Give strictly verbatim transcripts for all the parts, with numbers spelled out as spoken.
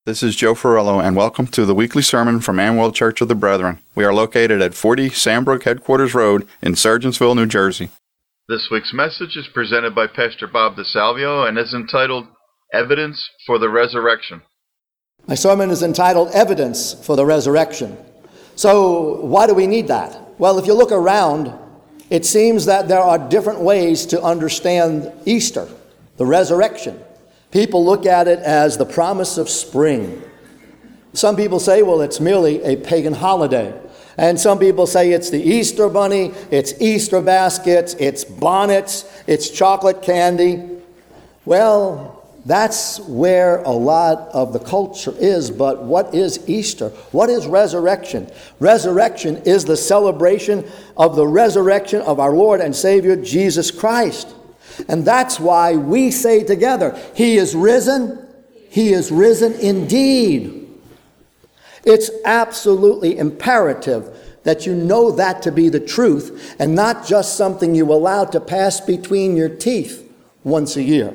This is Joe Ferrello, and welcome to the weekly sermon from Amwell Church of the Brethren. We are located at forty Sandbrook Headquarters Road in Sergeantsville, New Jersey. This week's message is presented by Pastor Bob DeSalvio and is entitled, Evidence for the Resurrection. My sermon is entitled, Evidence for the Resurrection. So, why do we need that? Well, if you look around, it seems that there are different ways to understand Easter, the resurrection. People look at it as the promise of spring. Some people say, well, it's merely a pagan holiday. And some people say it's the Easter bunny, it's Easter baskets, it's bonnets, it's chocolate candy. Well, that's where a lot of the culture is. But what is Easter? What is resurrection? Resurrection is the celebration of the resurrection of our Lord and Savior, Jesus Christ. And that's why we say together, He is risen, He is risen indeed. It's absolutely imperative that you know that to be the truth and not just something you allow to pass between your teeth once a year.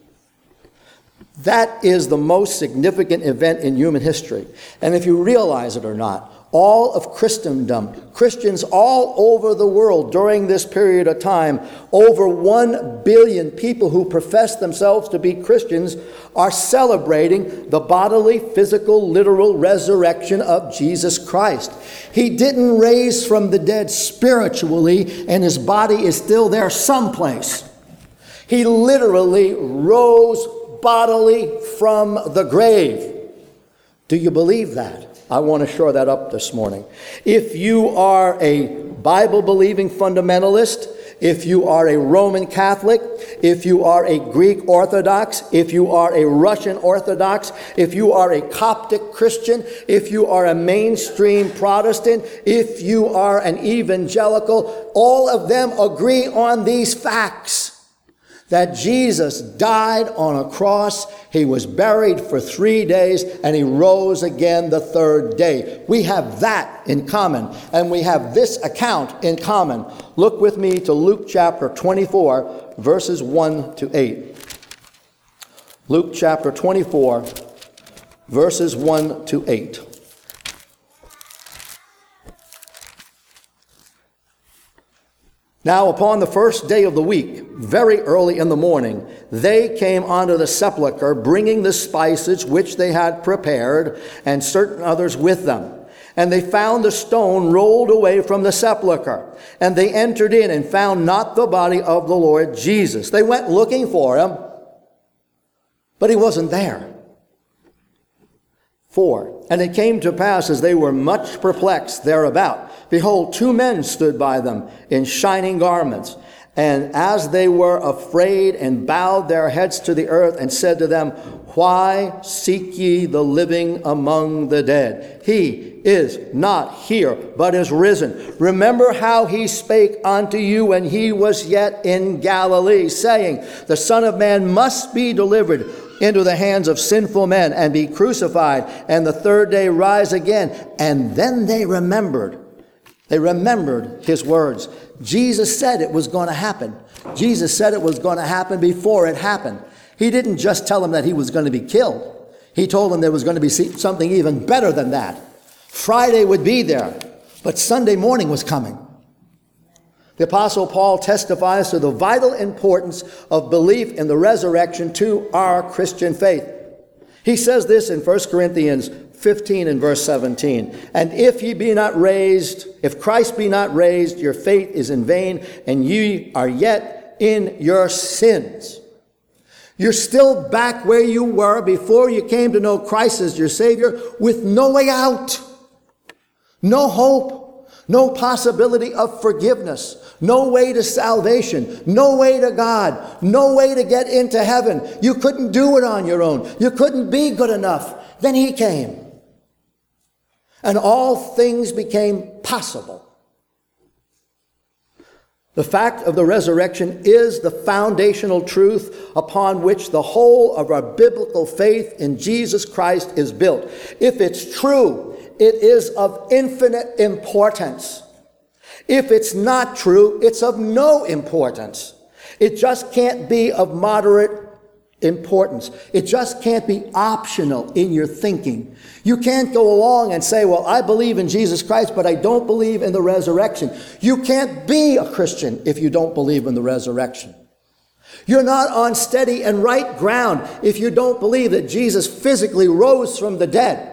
That is the most significant event in human history. And if you realize it or not, all of Christendom, Christians all over the world during this period of time, over one billion people who profess themselves to be Christians are celebrating the bodily, physical, literal resurrection of Jesus Christ. He didn't raise from the dead spiritually, and his body is still there someplace. He literally rose bodily from the grave. Do you believe that? I want to shore that up this morning. If you are a Bible-believing fundamentalist, if you are a Roman Catholic, if you are a Greek Orthodox, if you are a Russian Orthodox, if you are a Coptic Christian, if you are a mainstream Protestant, if you are an evangelical, all of them agree on these facts. That Jesus died on a cross, He was buried for three days, and He rose again the third day. We have that in common, and we have this account in common. Look with me to Luke chapter twenty-four, verses one to eight. Luke chapter twenty-four, verses one to eight. Now, upon the first day of the week, very early in the morning, they came unto the sepulchre, bringing the spices which they had prepared, and certain others with them. And they found the stone rolled away from the sepulchre. And they entered in and found not the body of the Lord Jesus. They went looking for him, but he wasn't there. Four. And it came to pass, as they were much perplexed thereabout, behold, two men stood by them in shining garments. And as they were afraid and bowed their heads to the earth and said to them, Why seek ye the living among the dead? He is not here, but is risen. Remember how he spake unto you when he was yet in Galilee, saying, The Son of Man must be delivered into the hands of sinful men and be crucified, and the third day rise again. And then they remembered. They remembered his words. Jesus said it was going to happen. Jesus said it was going to happen before it happened. He didn't just tell them that he was going to be killed. He told them there was going to be something even better than that. Friday would be there, but Sunday morning was coming. The Apostle Paul testifies to the vital importance of belief in the resurrection to our Christian faith. He says this in First Corinthians fifteen and verse seventeen. And if ye be not raised, if Christ be not raised, your faith is in vain, and ye are yet in your sins. You're still back where you were before you came to know Christ as your Savior, with no way out, no hope. No possibility of forgiveness, no way to salvation, no way to God, no way to get into heaven. You couldn't do it on your own. You couldn't be good enough. Then he came. And all things became possible. The fact of the resurrection is the foundational truth upon which the whole of our biblical faith in Jesus Christ is built. If it's true, it is of infinite importance. If it's not true, it's of no importance. It just can't be of moderate importance. It just can't be optional in your thinking. You can't go along and say, well, I believe in Jesus Christ, but I don't believe in the resurrection. You can't be a Christian if you don't believe in the resurrection. You're not on steady and right ground if you don't believe that Jesus physically rose from the dead.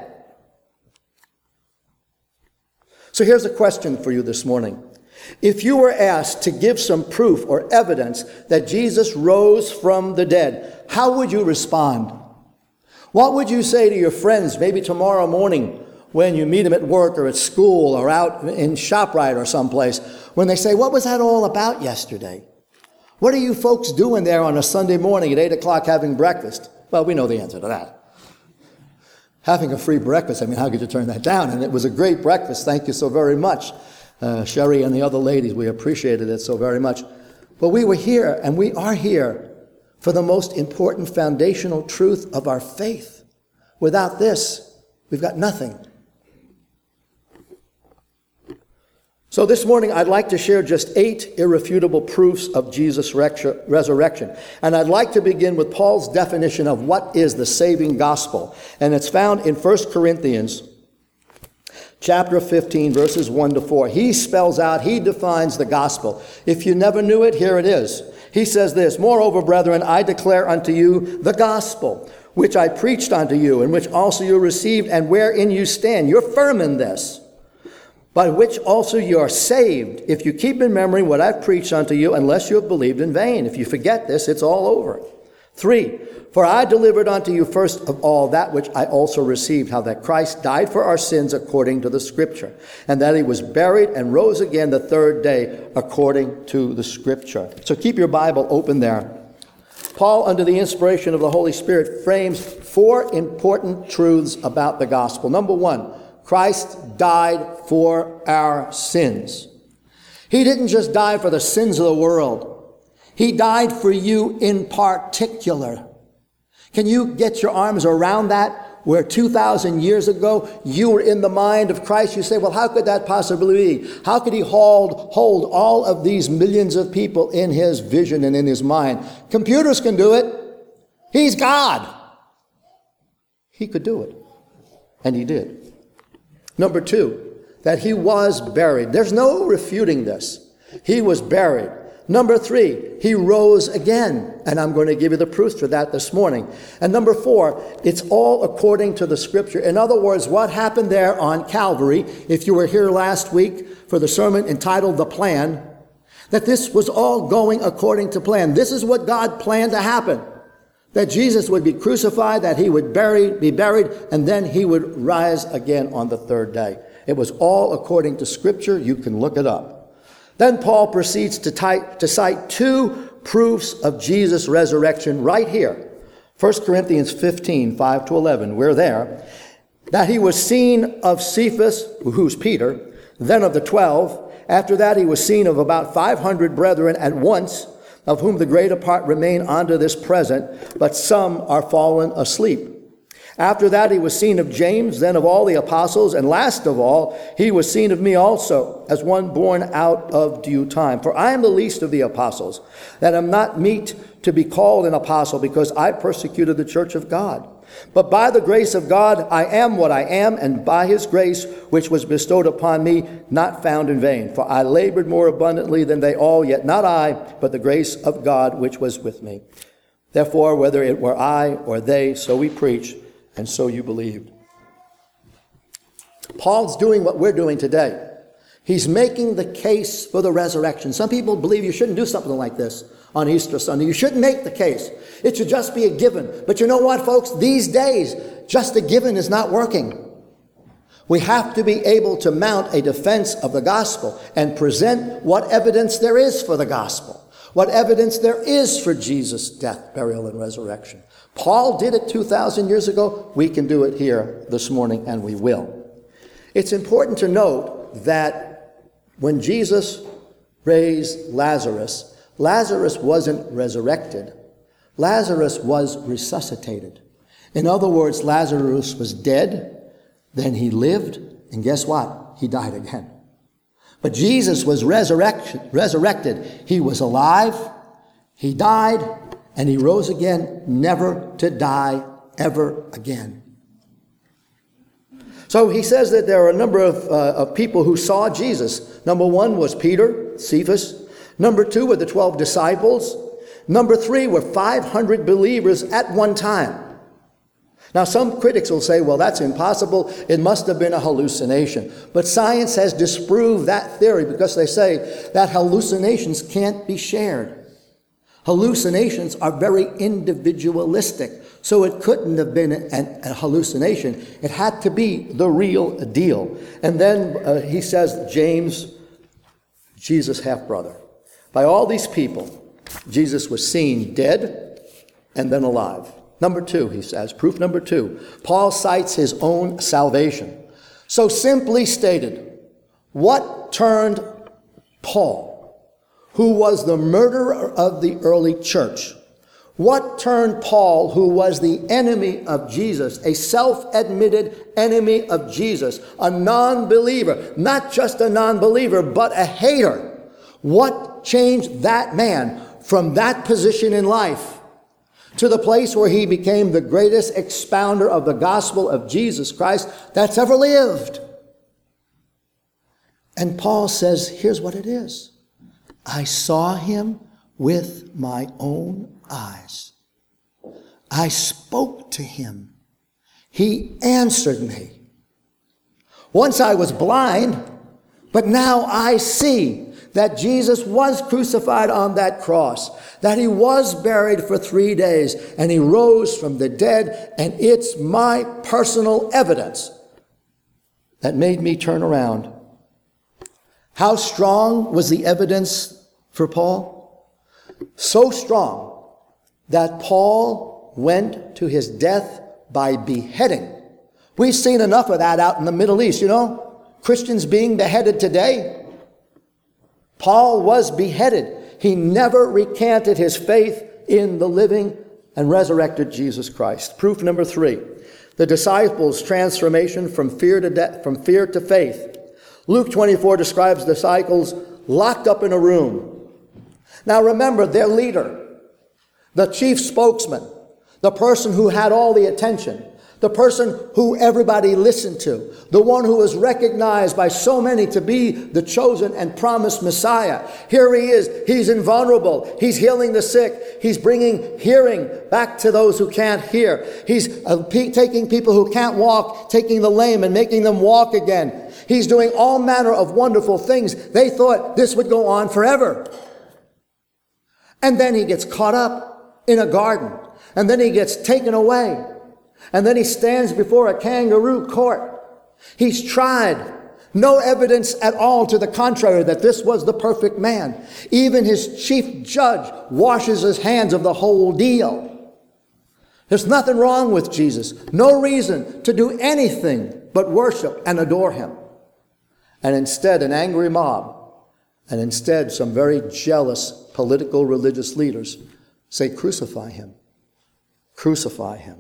So here's a question for you this morning. If you were asked to give some proof or evidence that Jesus rose from the dead, how would you respond? What would you say to your friends maybe tomorrow morning when you meet them at work or at school or out in ShopRite or someplace when they say, what was that all about yesterday? What are you folks doing there on a Sunday morning at eight o'clock having breakfast? Well, we know the answer to that. Having a free breakfast, I mean, how could you turn that down? And it was a great breakfast. Thank you so very much. Uh, Sherry and the other ladies, we appreciated it so very much. But we were here, and we are here for the most important foundational truth of our faith. Without this, we've got nothing. So this morning, I'd like to share just eight irrefutable proofs of Jesus' resurrection. And I'd like to begin with Paul's definition of what is the saving gospel. And it's found in First Corinthians chapter fifteen, verses one to four. He spells out, he defines the gospel. If you never knew it, here it is. He says this, moreover, brethren, I declare unto you the gospel, which I preached unto you, and which also you received, and wherein you stand. You're firm in this. By which also you are saved, if you keep in memory what I've preached unto you, unless you have believed in vain. If you forget this, it's all over. Three, for I delivered unto you first of all that which I also received, how that Christ died for our sins according to the Scripture, and that he was buried and rose again the third day according to the Scripture. So keep your Bible open there. Paul, under the inspiration of the Holy Spirit, frames four important truths about the gospel. Number one, Christ died for our sins. He didn't just die for the sins of the world. He died for you in particular. Can you get your arms around that? Where two thousand years ago, you were in the mind of Christ. You say, well, how could that possibly be? How could he hold, hold all of these millions of people in his vision and in his mind? Computers can do it. He's God. He could do it. And he did. Number two, that he was buried. There's no refuting this. He was buried. Number three, he rose again. And I'm going to give you the proof for that this morning. And number four, it's all according to the Scripture. In other words, what happened there on Calvary, if you were here last week for the sermon entitled The Plan, that this was all going according to plan. This is what God planned to happen. That Jesus would be crucified, that he would bury, be buried, and then he would rise again on the third day. It was all according to Scripture. You can look it up. Then Paul proceeds to, type, to cite two proofs of Jesus' resurrection right here. First Corinthians fifteen, five to eleven. We're there. That he was seen of Cephas, who's Peter, then of the twelve. After that he was seen of about five hundred brethren at once, of whom the greater part remain unto this present, but some are fallen asleep. After that he was seen of James, then of all the apostles, and last of all he was seen of me also, as one born out of due time. For I am the least of the apostles, that am not meet to be called an apostle, because I persecuted the church of God. But by the grace of God I am what I am, and by his grace which was bestowed upon me, not found in vain. For I labored more abundantly than they all, yet not I, but the grace of God which was with me. Therefore, whether it were I or they, so we preach, and so you believed. Paul's doing what we're doing today. He's making the case for the resurrection. Some people believe you shouldn't do something like this on Easter Sunday. You shouldn't make the case. It should just be a given. But you know what, folks? These days, just a given is not working. We have to be able to mount a defense of the gospel and present what evidence there is for the gospel, what evidence there is for Jesus' death, burial, and resurrection. Paul did it two thousand years ago. We can do it here this morning, and we will. It's important to note that when Jesus raised Lazarus, Lazarus wasn't resurrected. Lazarus was resuscitated. In other words, Lazarus was dead, then he lived, and guess what? He died again. But Jesus was resurrected. resurrected. He was alive, he died, and he rose again, never to die ever again. So he says that there are a number of, uh, of people who saw Jesus. Number one was Peter, Cephas. Number two were the twelve disciples. Number three were five hundred believers at one time. Now, some critics will say, well, that's impossible. It must have been a hallucination. But science has disproved that theory because they say that hallucinations can't be shared. Hallucinations are very individualistic. So it couldn't have been an, a hallucination. It had to be the real deal. And then uh, he says, James, Jesus' half-brother. By all these people, Jesus was seen dead and then alive. Number two, he says, proof number two, Paul cites his own salvation. So simply stated, what turned Paul, who was the murderer of the early church, what turned Paul, who was the enemy of Jesus, a self-admitted enemy of Jesus, a non-believer, not just a non-believer, but a hater, what changed that man from that position in life to the place where he became the greatest expounder of the gospel of Jesus Christ that's ever lived? And Paul says, here's what it is. I saw him with my own eyes. I spoke to him. He answered me. Once I was blind, but now I see that Jesus was crucified on that cross, that he was buried for three days, and he rose from the dead, and it's my personal evidence that made me turn around. How strong was the evidence for Paul? So strong that Paul went to his death by beheading. We've seen enough of that out in the Middle East, you know, Christians being beheaded today. Paul was beheaded. He never recanted his faith in the living and resurrected Jesus Christ. Proof number three, the disciples' transformation from fear to de- from fear to faith. Luke twenty-four describes the disciples locked up in a room. Now remember, their leader, the chief spokesman, the person who had all the attention, the person who everybody listened to, the one who was recognized by so many to be the chosen and promised Messiah. Here he is. He's invulnerable. He's healing the sick. He's bringing hearing back to those who can't hear. He's uh, pe- taking people who can't walk, taking the lame and making them walk again. He's doing all manner of wonderful things. They thought this would go on forever. And then he gets caught up in a garden. And then he gets taken away. And then he stands before a kangaroo court. He's tried. No evidence at all to the contrary that this was the perfect man. Even his chief judge washes his hands of the whole deal. There's nothing wrong with Jesus. No reason to do anything but worship and adore him. And instead, an angry mob, and instead some very jealous political religious leaders say, crucify him. Crucify him.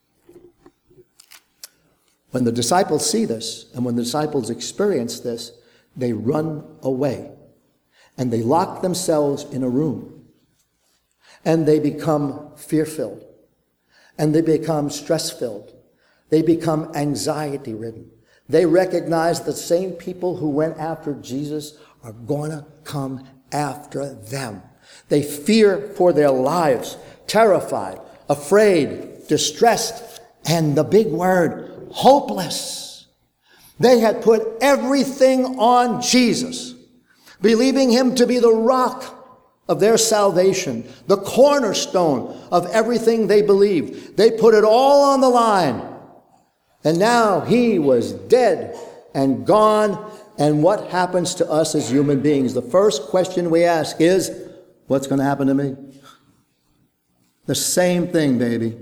When the disciples see this, and when the disciples experience this, they run away. And they lock themselves in a room. And they become fear-filled. And they become stress-filled. They become anxiety-ridden. They recognize the same people who went after Jesus are going to come after them. They fear for their lives, terrified, afraid, distressed, and the big word, hopeless. They had put everything on Jesus, believing him to be the rock of their salvation, the cornerstone of everything they believed. They put it all on the line. And now he was dead and gone. And what happens to us as human beings? The first question we ask is, what's going to happen to me? The same thing, baby.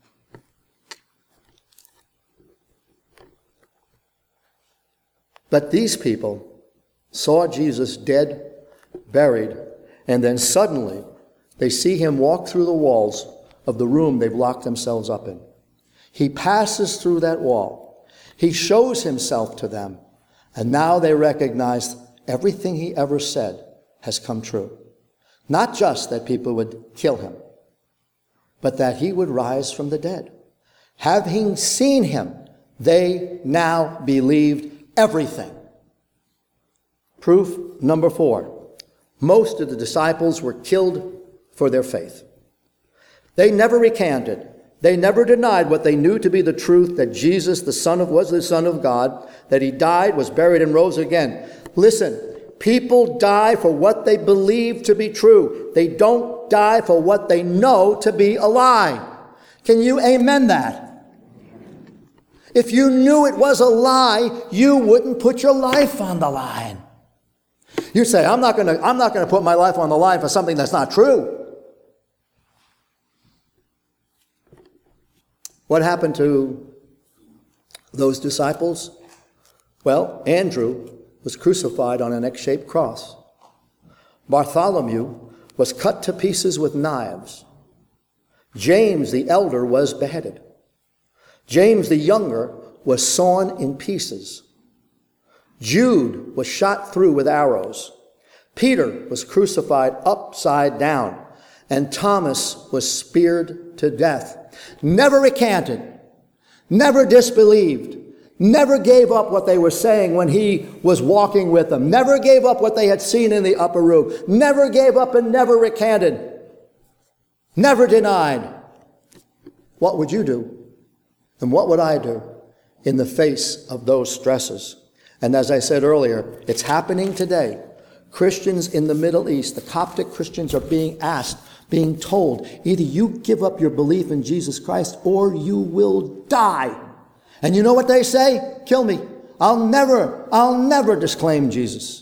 But these people saw Jesus dead, buried, and then suddenly they see him walk through the walls of the room they've locked themselves up in. He passes through that wall. He shows himself to them. And now they recognize everything he ever said has come true. Not just that people would kill him, but that he would rise from the dead. Having seen him, they now believed everything. Proof number four. Most of the disciples were killed for their faith. They never recanted. They never denied what they knew to be the truth, that Jesus, the Son of, was the Son of God, that he died, was buried, and rose again. Listen, people die for what they believe to be true. They don't die for what they know to be a lie. Can you amen that? If you knew it was a lie, you wouldn't put your life on the line. You say, I'm not going to I'm not going to put my life on the line for something that's not true. What happened to those disciples? Well, Andrew was crucified on an X-shaped cross. Bartholomew was cut to pieces with knives. James the elder was beheaded. James the younger was sawn in pieces. Jude was shot through with arrows. Peter was crucified upside down. And Thomas was speared to death. Never recanted. Never disbelieved. Never gave up what they were saying when he was walking with them. Never gave up what they had seen in the upper room. Never gave up and never recanted. Never denied. What would you do? And what would I do in the face of those stresses? And as I said earlier, it's happening today. Christians in the Middle East, the Coptic Christians, are being asked, being told, either you give up your belief in Jesus Christ or you will die. And you know what they say? Kill me. I'll never, I'll never disclaim Jesus.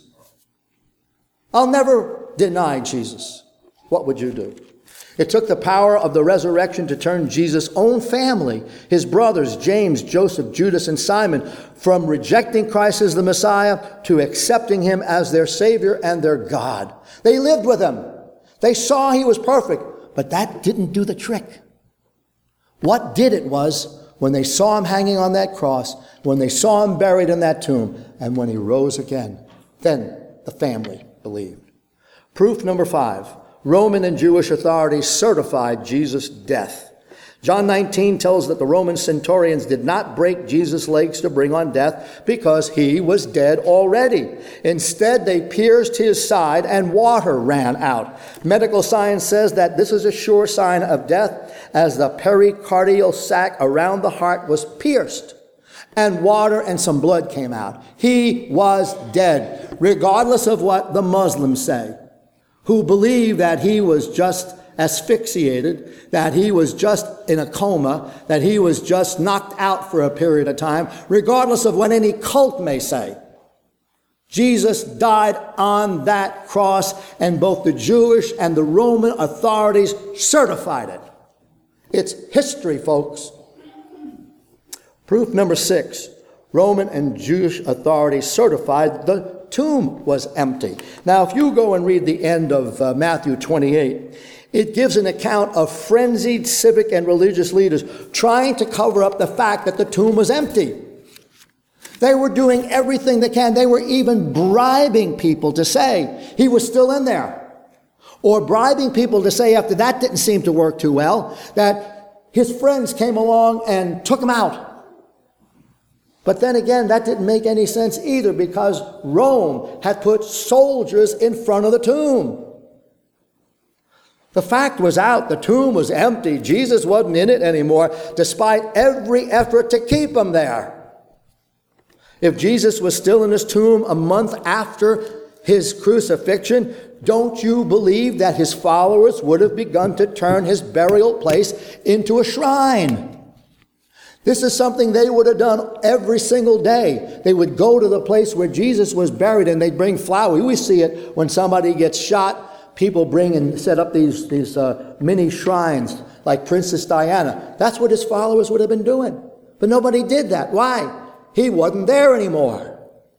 I'll never deny Jesus. What would you do? It took the power of the resurrection to turn Jesus' own family, his brothers, James, Joseph, Judas, and Simon, from rejecting Christ as the Messiah to accepting him as their Savior and their God. They lived with him. They saw he was perfect, but that didn't do the trick. What did it was when they saw him hanging on that cross, when they saw him buried in that tomb, and when he rose again. Then the family believed. Proof number five. Roman and Jewish authorities certified Jesus' death. John nineteen tells that the Roman centurions did not break Jesus' legs to bring on death because he was dead already. Instead, they pierced his side and water ran out. Medical science says that this is a sure sign of death, as the pericardial sac around the heart was pierced and water and some blood came out. He was dead, regardless of what the Muslims say, who believe that he was just asphyxiated, that he was just in a coma, that he was just knocked out for a period of time, regardless of what any cult may say. Jesus died on that cross, and both the Jewish and the Roman authorities certified it. It's history, folks. Proof number six. Roman and Jewish authorities certified the tomb was empty. Now, if you go and read the end of uh, Matthew twenty-eight, it gives an account of frenzied civic and religious leaders trying to cover up the fact that the tomb was empty. They were doing everything they can. They were even bribing people to say he was still in there. Or bribing people to say, after that didn't seem to work too well, that his friends came along and took him out. But then again, that didn't make any sense either, because Rome had put soldiers in front of the tomb. The fact was out. The tomb was empty. Jesus wasn't in it anymore, despite every effort to keep him there. If Jesus was still in his tomb a month after his crucifixion, don't you believe that his followers would have begun to turn his burial place into a shrine? This is something they would have done every single day. They would go to the place where Jesus was buried and they'd bring flowers. We see it when somebody gets shot. People bring and set up these, these uh, mini shrines like Princess Diana. That's what his followers would have been doing. But nobody did that. Why? He wasn't there anymore.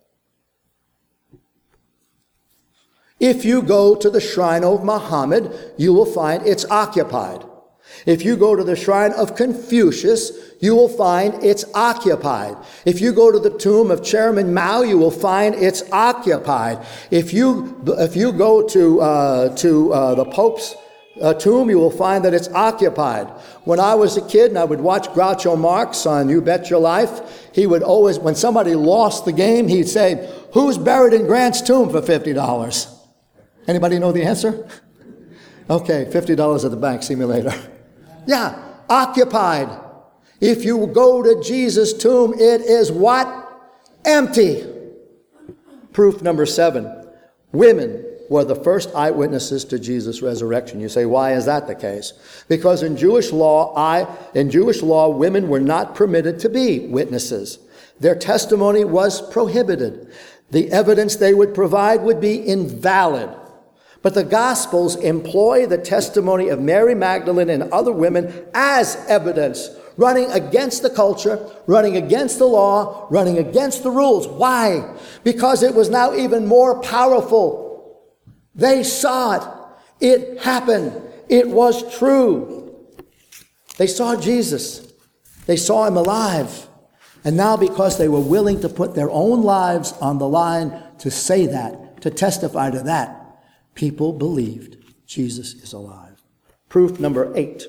If you go to the shrine of Muhammad, you will find it's occupied. If you go to the shrine of Confucius, you will find it's occupied. If you go to the tomb of Chairman Mao, you will find it's occupied. If you if you go to uh, to uh, the Pope's uh, tomb, you will find that it's occupied. When I was a kid and I would watch Groucho Marx on You Bet Your Life, he would always, when somebody lost the game, he'd say, "Who's buried in Grant's tomb for fifty dollars? Anybody know the answer? Okay, fifty dollars at the bank. See me later. Yeah, occupied. If you go to Jesus' tomb, it is what? Empty. Proof number seven. Women were the first eyewitnesses to Jesus' resurrection. You say, why is that the case? Because in Jewish law, I, in Jewish law, women were not permitted to be witnesses. Their testimony was prohibited. The evidence they would provide would be invalid. But the Gospels employ the testimony of Mary Magdalene and other women as evidence, running against the culture, running against the law, running against the rules. Why? Because it was now even more powerful. They saw it. It happened. It was true. They saw Jesus. They saw him alive. And now because they were willing to put their own lives on the line to say that, to testify to that, people believed Jesus is alive. Proof number eight.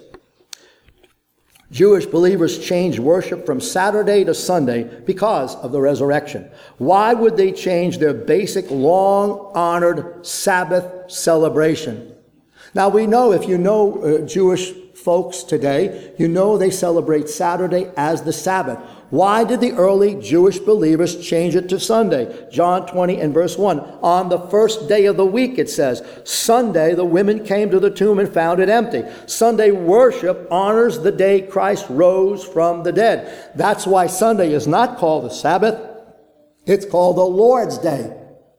Jewish believers changed worship from Saturday to Sunday because of the resurrection. Why would they change their basic, long-honored Sabbath celebration? Now, we know, if you know uh, Jewish folks today, you know they celebrate Saturday as the Sabbath. Why did the early Jewish believers change it to Sunday? John twenty and verse one. On the first day of the week, it says, Sunday, the women came to the tomb and found it empty. Sunday worship honors the day Christ rose from the dead. That's why Sunday is not called the Sabbath. It's called the Lord's Day.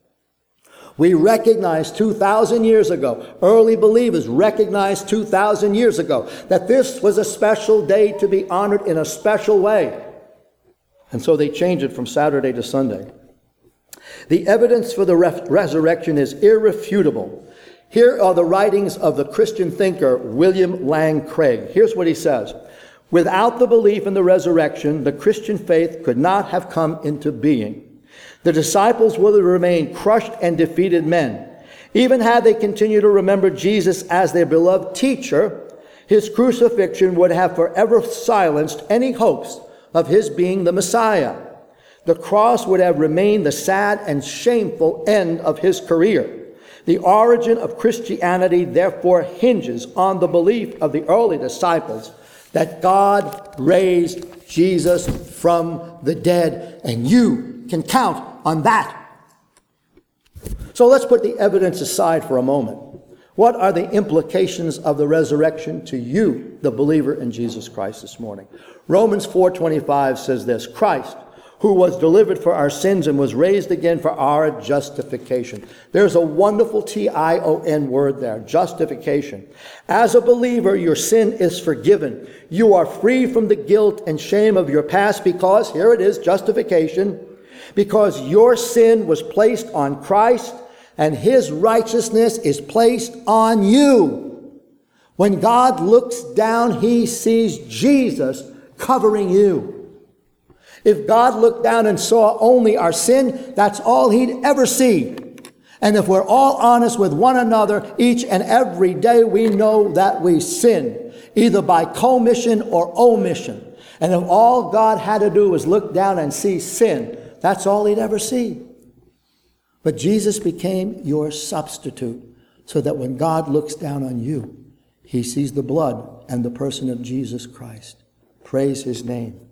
We recognize two thousand years ago, early believers recognized two thousand years ago, that this was a special day to be honored in a special way. And so they changed it from Saturday to Sunday. The evidence for the re- resurrection is irrefutable. Here are the writings of the Christian thinker William Lane Craig. Here's what he says. Without the belief in the resurrection, the Christian faith could not have come into being. The disciples would have remained crushed and defeated men. Even had they continued to remember Jesus as their beloved teacher, his crucifixion would have forever silenced any hopes of his being the Messiah. The cross would have remained the sad and shameful end of his career. The origin of Christianity, therefore, hinges on the belief of the early disciples that God raised Jesus from the dead, and you can count on that. So let's put the evidence aside for a moment. What are the implications of the resurrection to you, the believer in Jesus Christ, this morning? Romans four twenty-five says this, Christ, who was delivered for our sins and was raised again for our justification. There's a wonderful T I O N word there, justification. As a believer, your sin is forgiven. You are free from the guilt and shame of your past because, here it is, justification, because your sin was placed on Christ and his righteousness is placed on you. When God looks down, he sees Jesus covering you. If God looked down and saw only our sin, that's all he'd ever see. And if we're all honest with one another, each and every day we know that we sin, either by commission or omission. And if all God had to do was look down and see sin, that's all he'd ever see. But Jesus became your substitute so that when God looks down on you, he sees the blood and the person of Jesus Christ. Praise his name.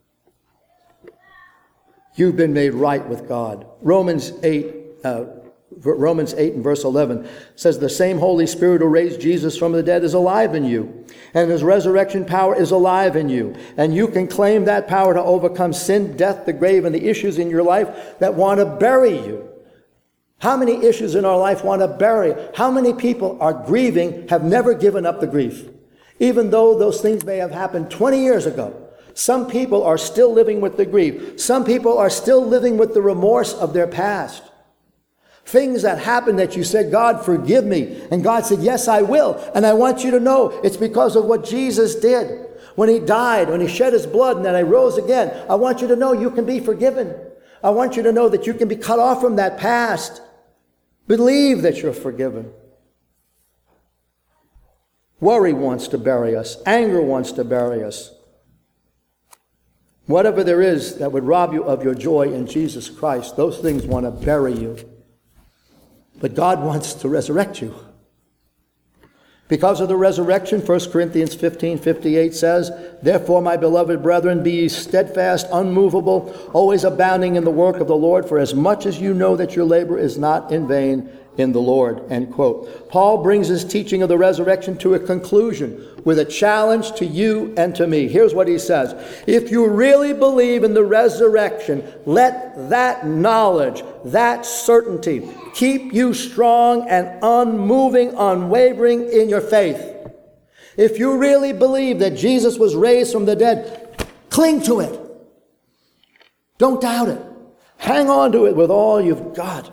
You've been made right with God. Romans eight, uh, Romans eight and verse eleven says, the same Holy Spirit who raised Jesus from the dead is alive in you, and his resurrection power is alive in you. And you can claim that power to overcome sin, death, the grave, and the issues in your life that want to bury you. How many issues in our life want to bury? How many people are grieving, have never given up the grief? Even though those things may have happened twenty years ago. Some people are still living with the grief. Some people are still living with the remorse of their past. Things that happened that you said, God, forgive me. And God said, yes, I will. And I want you to know it's because of what Jesus did. When he died, when he shed his blood, and then I rose again. I want you to know you can be forgiven. I want you to know that you can be cut off from that past. Believe that you're forgiven. Worry wants to bury us. Anger wants to bury us. Whatever there is that would rob you of your joy in Jesus Christ, those things want to bury you. But God wants to resurrect you. Because of the resurrection, First Corinthians fifteen fifty-eight says, "Therefore, my beloved brethren, be ye steadfast, unmovable, always abounding in the work of the Lord, for as much as you know that your labor is not in vain in the Lord." End quote. Paul brings his teaching of the resurrection to a conclusion with a challenge to you and to me. Here's what he says. If you really believe in the resurrection, let that knowledge, that certainty, keep you strong and unmoving, unwavering in your faith. If you really believe that Jesus was raised from the dead, cling to it. Don't doubt it. Hang on to it with all you've got.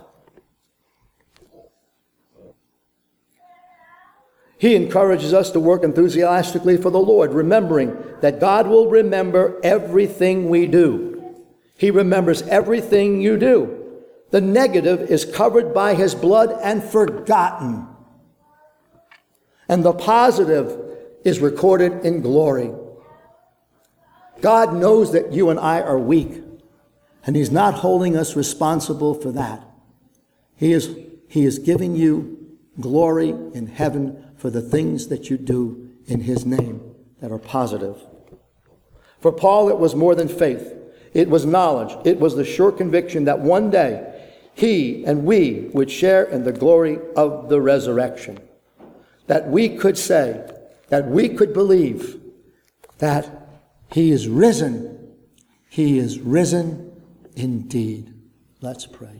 He encourages us to work enthusiastically for the Lord, remembering that God will remember everything we do. He remembers everything you do. The negative is covered by his blood and forgotten. And the positive is recorded in glory. God knows that you and I are weak, and he's not holding us responsible for that. He is, he is giving you glory in heaven for the things that you do in his name that are positive. For Paul, it was more than faith. It was knowledge. It was the sure conviction that one day he and we would share in the glory of the resurrection. That we could say, that we could believe that he is risen. He is risen indeed. Let's pray.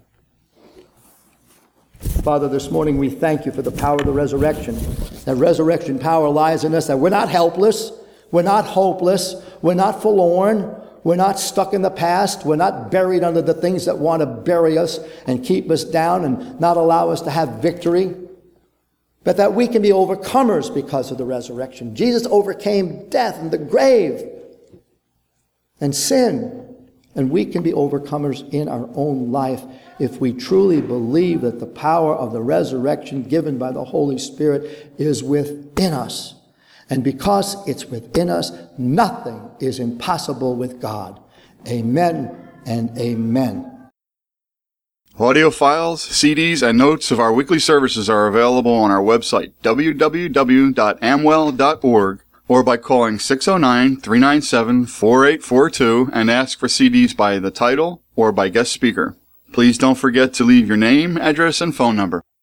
Father, this morning we thank you for the power of the resurrection. That resurrection power lies in us, that we're not helpless, we're not hopeless, we're not forlorn, we're not stuck in the past, we're not buried under the things that want to bury us and keep us down and not allow us to have victory, but that we can be overcomers because of the resurrection. Jesus overcame death and the grave and sin. And we can be overcomers in our own life if we truly believe that the power of the resurrection given by the Holy Spirit is within us. And because it's within us, nothing is impossible with God. Amen and amen. Audio files, C Ds, and notes of our weekly services are available on our website, w w w dot amwell dot org. Or by calling six oh nine, three nine seven, four eight four two and ask for C Ds by the title or by guest speaker. Please don't forget to leave your name, address, and phone number.